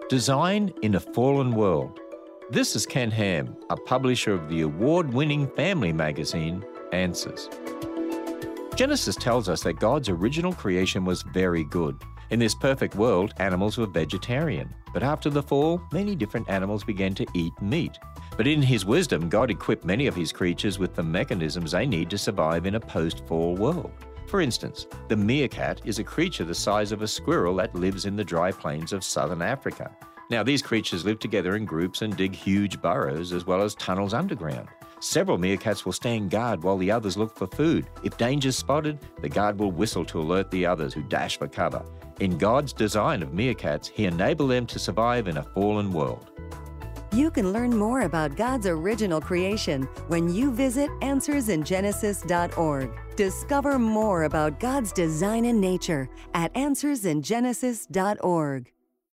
Design in a Fallen World. This is Ken Ham, a publisher of the award-winning family magazine, Answers. Genesis tells us that God's original creation was very good. In this perfect world, animals were vegetarian. But after the fall, many different animals began to eat meat. But in His wisdom, God equipped many of His creatures with the mechanisms they need to survive in a post-fall world. For instance, the meerkat is a creature the size of a squirrel that lives in the dry plains of southern Africa. Now, these creatures live together in groups and dig huge burrows as well as tunnels underground. Several meerkats will stand guard while the others look for food. If danger's spotted, the guard will whistle to alert the others who dash for cover. In God's design of meerkats, He enabled them to survive in a fallen world. You can learn more about God's original creation when you visit AnswersInGenesis.org. Discover more about God's design and nature at AnswersInGenesis.org.